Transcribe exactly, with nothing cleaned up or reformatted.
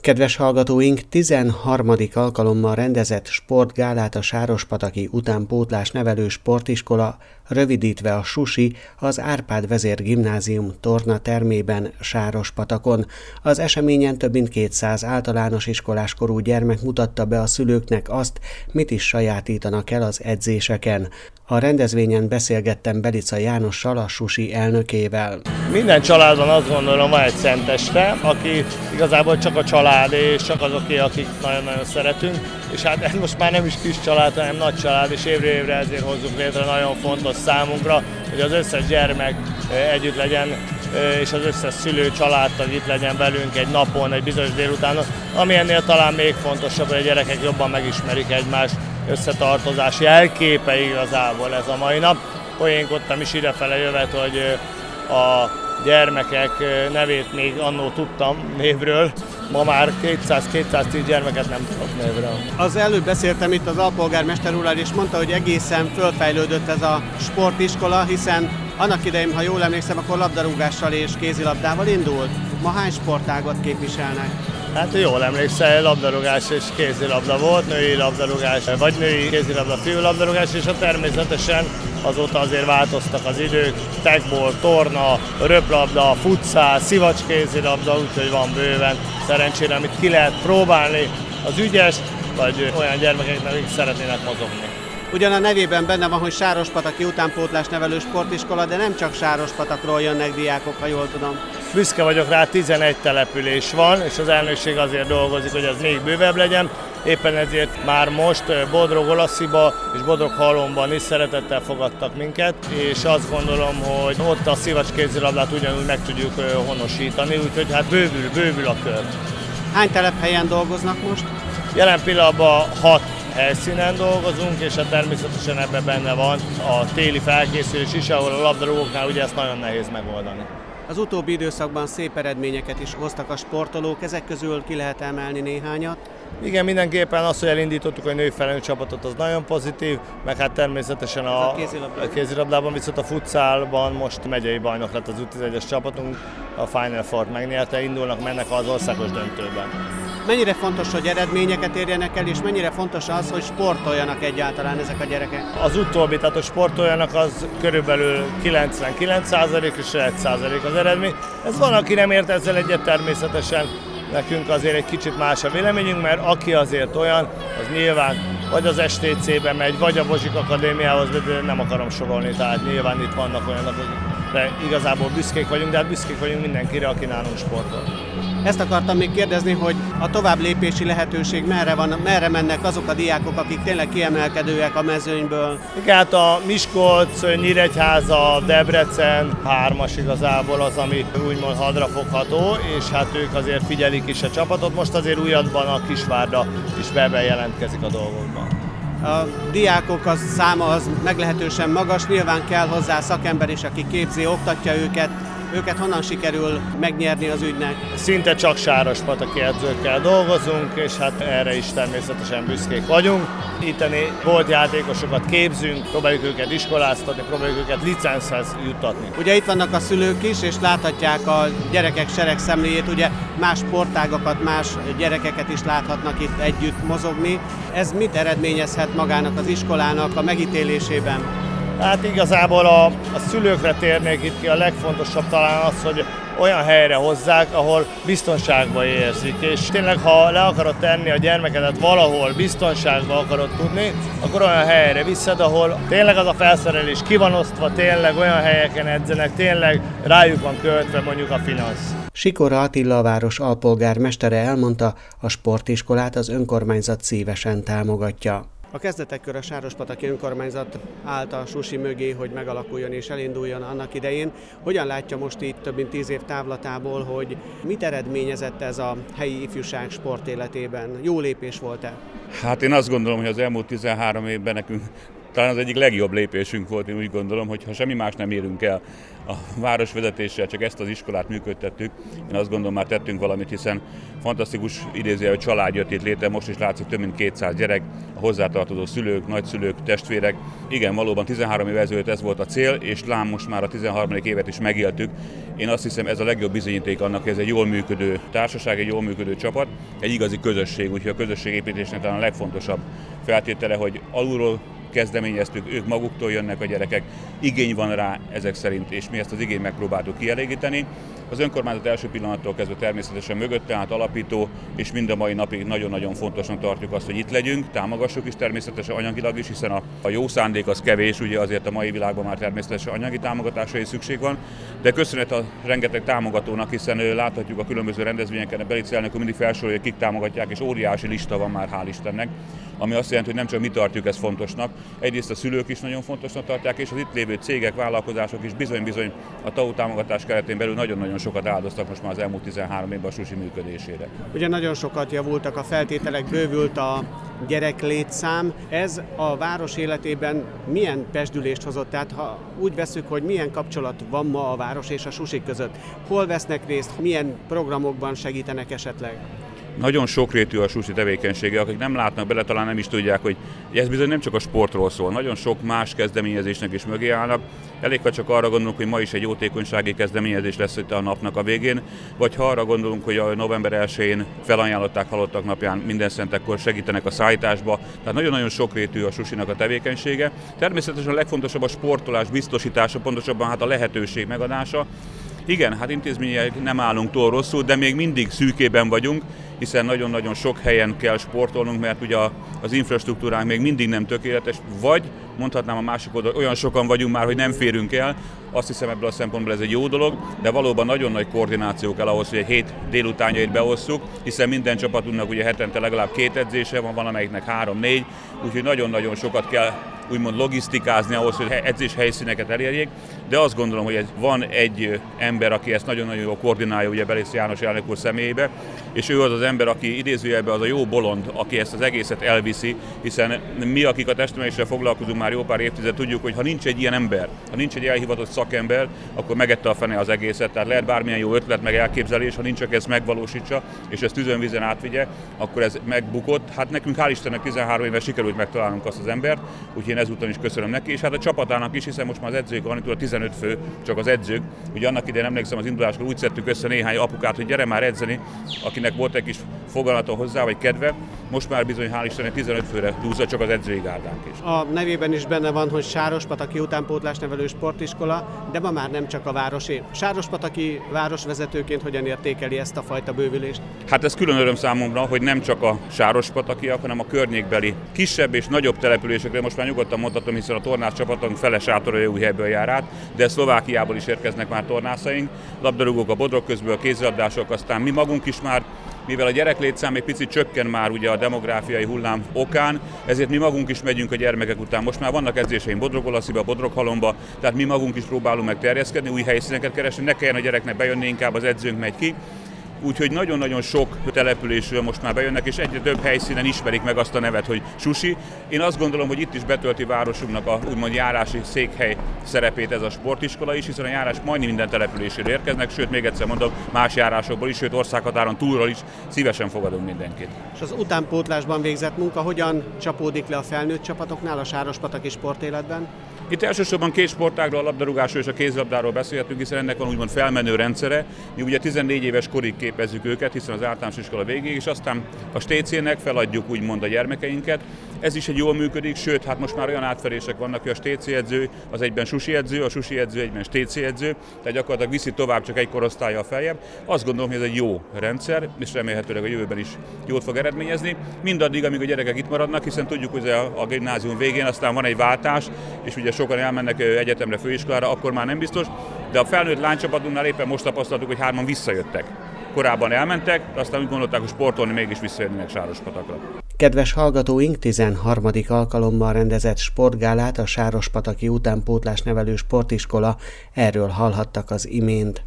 Kedves hallgatóink, tizenharmadik alkalommal rendezett sportgálát a Sárospataki Utánpótlás Nevelő Sportiskola, rövidítve a Susi, az Árpád Vezér Gimnázium tornatermében Sárospatakon. Az eseményen több mint kétszáz általános iskoláskorú gyermek mutatta be a szülőknek azt, mit is sajátítanak el az edzéseken. A rendezvényen beszélgettem Belica Jánossal, a Susi elnökével. Minden családban azt gondolom van egy szenteste, aki igazából csak a család és csak azoké, akik nagyon-nagyon szeretünk. És hát ez most már nem is kis család, hanem nagy család, és évről évre ezért hozzuk létre, nagyon fontos számunkra, hogy az összes gyermek együtt legyen, és az összes szülő, családtag itt legyen velünk egy napon, egy bizonyos délutánon, ami ennél talán még fontosabb, hogy a gyerekek jobban megismerik egymást, összetartozás jelképe igazából ez a mai nap. Poénkodtam is idefele jövet, hogy a gyermekek nevét még annó tudtam névről, ma már kétszáz-kétszáztíz gyermeket nem tudok névről. Az előbb beszéltem itt az alpolgármester úrral, és mondta, hogy egészen fölfejlődött ez a sportiskola, hiszen annak idején, ha jól emlékszem, akkor labdarúgással és kézilabdával indult. Ma hány sportágat képviselnek? Hát jól emlékszel, labdarúgás és kézilabda volt, női labdarúgás, vagy női kézilabda, fiúlabdarúgás, és a természetesen azóta azért változtak az idők. Tekball, torna, röplabda, futszál, szivacs kézilabda, úgyhogy van bőven. Szerencsére, amit ki lehet próbálni, az ügyes, vagy olyan gyermekeknek, akik szeretnének mozogni. Ugyan a nevében benne van, hogy Sárospataki Utánpótlás Nevelő Sportiskola, de nem csak Sárospatakról jönnek diákok, ha jól tudom. Büszke vagyok rá, tizenegy település van, és az elnökség azért dolgozik, hogy az még bővebb legyen. Éppen ezért már most Bodrog-Olasziba és Bodrog-Halomban is szeretettel fogadtak minket, és azt gondolom, hogy ott a szivacs kézilabdát ugyanúgy meg tudjuk honosítani, úgyhogy hát bővül, bővül a kör. Hány telephelyen dolgoznak most? Jelen pillanatban hat helyszínen dolgozunk, és hát természetesen ebben benne van a téli felkészülés is, ahol a labdarúgóknál ugye ezt nagyon nehéz megoldani. Az utóbbi időszakban szép eredményeket is hoztak a sportolók, ezek közül ki lehet emelni néhányat? Igen, mindenképpen az, hogy elindítottuk a női felnőtt csapatot, az nagyon pozitív, meg hát természetesen a, a kézilabdában. kézilabdában, viszont a futszálban most megyei bajnok lett az U tizenegyes csapatunk, a Final Four megnyerte, indulnak, mennek az országos döntőben. Mennyire fontos, hogy eredményeket érjenek el, és mennyire fontos az, hogy sportoljanak egyáltalán ezek a gyerekek? Az utóbbi, tehát hogy sportoljanak, az körülbelül kilencvenkilenc százalék és egy százalék az eredmény. Ez van, aki nem ért ezzel egyet, természetesen nekünk azért egy kicsit más a véleményünk, mert aki azért olyan, az nyilván vagy az es té cé-be megy, vagy a Bozsik Akadémiához, de nem akarom sorolni, tehát nyilván itt vannak olyanok, akikre igazából büszkék vagyunk, de hát büszkék vagyunk mindenkire, aki nálunk sportol. Ezt akartam még kérdezni, hogy a tovább lépési lehetőség merre van, merre mennek azok a diákok, akik tényleg kiemelkedőek a mezőnyből? Igen, hát a Miskolc, Nyíregyháza, Debrecen hármas igazából az, ami úgymond hadrafogható, és hát ők azért figyelik is a csapatot. Most azért újabban a Kisvárda is be jelentkezik a dolgokban. A diákok az száma az meglehetősen magas, nyilván kell hozzá szakember is, aki képzi, oktatja őket. Őket honnan sikerül megnyerni az ügynek? Szinte csak Sárospataki edzőkkel dolgozunk, és hát erre is természetesen büszkék vagyunk. Itteni volt játékosokat képzünk, próbáljuk őket iskoláztatni, próbáljuk őket licenchez juttatni. Ugye itt vannak a szülők is, és láthatják a gyerekek seregszemléjét, ugye más sportágakat, más gyerekeket is láthatnak itt együtt mozogni. Ez mit eredményezhet magának az iskolának a megítélésében? Hát igazából a, a szülőkre térnék itt ki, a legfontosabb talán az, hogy olyan helyre hozzák, ahol biztonságban érzik, és tényleg ha le akarod tenni a gyermekedet valahol, biztonságban akarod tudni, akkor olyan helyre viszed, ahol tényleg az a felszerelés ki van osztva, tényleg olyan helyeken edzenek, tényleg rájuk van költve mondjuk a finansz. Sikora Attila, a város alpolgármestere elmondta, a sportiskolát az önkormányzat szívesen támogatja. A kezdetekkor a Sárospataki önkormányzat állt a Susi mögé, hogy megalakuljon és elinduljon annak idején. Hogyan látja most itt több mint tíz év távlatából, hogy mit eredményezett ez a helyi ifjúság sport életében? Jó lépés volt-e? Hát én azt gondolom, hogy az elmúlt tizenhárom évben nekünk talán az egyik legjobb lépésünk volt, én úgy gondolom, hogy ha semmi más nem érünk el a városvezetéssel, csak ezt az iskolát működtettük, én azt gondolom, már tettünk valamit, hiszen fantasztikus idézőjelű család jött itt létre, most is látszik több mint kétszáz gyerek, a hozzátartozó szülők, nagyszülők, testvérek. Igen, valóban tizenhárom év ezelőtt ez volt a cél, és lám most már a tizenharmadik évet is megéltük. Én azt hiszem, ez a legjobb bizonyíték annak, hogy ez egy jól működő társaság, egy jól működő csapat, egy igazi közösség, úgyhogy a közösségépítésnek talán a legfontosabb feltétele, hogy alulról kezdeményeztük, ők maguktól jönnek a gyerekek, igény van rá ezek szerint, és mi ezt az igényt megpróbáltuk kielégíteni. Az önkormányzat első pillanattól kezdve természetesen mögötte állt, alapító, és mind a mai napig nagyon-nagyon fontosnak tartjuk azt, hogy itt legyünk, támogassuk is természetesen anyagilag is, hiszen a, a jó szándék az kevés, ugye azért a mai világban már természetesen anyagi támogatásra is szükség van, de köszönet a rengeteg támogatónak, hiszen láthatjuk a különböző rendezvényeken, a Belice elnök mindig felsorolja, kik támogatják, és óriási lista van már, hál' Istennek, ami azt jelenti, hogy nem csak mi tartjuk ezt fontosnak, egyrészt a szülők is nagyon fontosnak tartják, és az itt lévő cégek, vállalkozások is bizony-bizony a té á u támogatás keretén belül nagyon-nagyon sokat áldoztak most már az elmúlt tizenhárom évben a sushi működésére. Ugye nagyon sokat javultak a feltételek, bővült a gyereklétszám. Ez a város életében milyen pezsdülést hozott? Tehát ha úgy veszük, hogy milyen kapcsolat van ma a város és a sushi között, hol vesznek részt, milyen programokban segítenek esetleg? Nagyon sokrétű a sushi tevékenysége, akik nem látnak bele, talán nem is tudják, hogy ez bizony nem csak a sportról szól, nagyon sok más kezdeményezésnek is mögé állnak. Elég, ha csak arra gondolunk, hogy ma is egy jótékonysági kezdeményezés lesz itt a napnak a végén, vagy ha arra gondolunk, hogy a november elsején felajánlották halottak napján minden szentekkor segítenek a szállításba. Tehát nagyon-nagyon sokrétű a susinak a tevékenysége. Természetesen a legfontosabb a sportolás biztosítása, pontosabban hát a lehetőség megadása. Igen, hát intézmények nem állunk túl rosszul, de még mindig szűkében vagyunk, hiszen nagyon-nagyon sok helyen kell sportolnunk, mert ugye az infrastruktúránk még mindig nem tökéletes, vagy mondhatnám a másik oldal, olyan sokan vagyunk már, hogy nem férünk el. Azt hiszem, ebből a szempontból ez egy jó dolog, de valóban nagyon nagy koordináció kell ahhoz, hogy egy hét délutánjait beosszuk, hiszen minden csapatunknak ugye hetente legalább két edzése van, van amelyiknek három-négy, úgyhogy nagyon-nagyon sokat kell úgymond logisztikázni ahhoz, hogy edzés helyszíneket elérjék, de azt gondolom, hogy ez van egy ember, aki ezt nagyon-nagyon jól koordinálja, ugye Belice János elnök úr személyébe, és ő az az ember, aki idézőjelben az a jó bolond, aki ezt az egészet elviszi, hiszen mi, akik a testneveléssel foglalkozunk már jó pár évtized, tudjuk, hogy ha nincs egy ilyen ember, ha nincs egy elhivatott szakember, akkor megette a fene az egészet, tehát lehet bármilyen jó ötlet, meg elképzelés, ha nincs, aki ezt megvalósítsa, és ezt tüzön-vízen átvigye, akkor ez megbukott. Hát nekünk hál' Istennek tizenhárom éve sikerült megtalálnunk azt az embert, úgyhogy én ezúton is köszönöm neki, és hát a csapatának is, hiszen most már az edzők van, itt tizenöt fő, csak az edzők. Ugye annak idején emlékszem, az induláskor úgy szedtük össze néhány apukát, hogy gyere már edzeni, akinek volt egy kis fogalata hozzá, vagy kedve. Most már bizony hál' Istennek tizenöt főre dúzza csak az edzői gárdánk is. A nevében is benne van, hogy Sárospataki utánpótlás nevelő sportiskola, de ma már nem csak a városé. Sárospataki városvezetőként hogyan értékeli ezt a fajta bővülést? Hát ez külön öröm számomra, hogy nem csak a sárospatakiak, hanem a környékbeli kisebb és nagyobb településekre, most már nyugodtan mondhatom, hiszen a tornász csapatunk fele Sátoraljaújhelyből jár át, de Szlovákiából is érkeznek már tornászaink, labdarúgók a Bodrog közből, a kézilabdások, aztán mi magunk is már, mivel a gyereklétszám egy picit csökken már ugye a demográfiai hullám okán, ezért mi magunk is megyünk a gyermekek után. Most már vannak edzéseim Bodrog-Olasziba, Bodrog-Halomba, tehát mi magunk is próbálunk meg terjeszkedni, új helyszíneket keresni, ne kelljen a gyereknek bejönni, inkább az edzőnk megy ki. Úgyhogy nagyon-nagyon sok településről most már bejönnek, és egyre több helyszínen ismerik meg azt a nevet, hogy sushi. Én azt gondolom, hogy itt is betölti városunknak a úgymond járási székhely szerepét ez a sportiskola is, hiszen a járás majdnem minden településéről érkeznek, sőt, még egyszer mondom, más járásokból is, sőt, országhatáron túlról is szívesen fogadunk mindenkit. És az utánpótlásban végzett munka hogyan csapódik le a felnőtt csapatoknál a sárospataki sportéletben? Itt elsősorban két sportágról, a labdarúgásról és a kézilabdáról beszélhetünk, hiszen ennek van úgymond felmenő rendszere. Mi ugye tizennégy éves korig képezzük őket, hiszen az általános iskola végéig, és aztán a té cének feladjuk úgymond a gyermekeinket. Ez is egy jól működik, sőt, hát most már olyan átfelések vannak, hogy a té cé edző az egyben sushi edző, a sushi edző egyben té cé edző, tehát gyakorlatilag viszi tovább csak egy korosztállyal feljebb. Azt gondolom, hogy ez egy jó rendszer, és remélhetőleg a jövőben is jót fog eredményezni. Mindaddig, amíg a gyerekek itt maradnak, hiszen tudjuk, hogy a, a gimnázium végén aztán van egy váltás, és ugye sokan elmennek egyetemre, főiskolára, akkor már nem biztos, de a felnőtt lánycsapatunknál éppen most tapasztaltuk, hogy hárman visszajöttek. Korábban elmentek, de aztán úgy gondolták, hogy sportolni mégis visszajönnek Sárospatakra. Kedves hallgatóink, tizenharmadik alkalommal rendezett sportgálát a Sárospataki utánpótlás nevelő sportiskola, erről hallhattak az imént.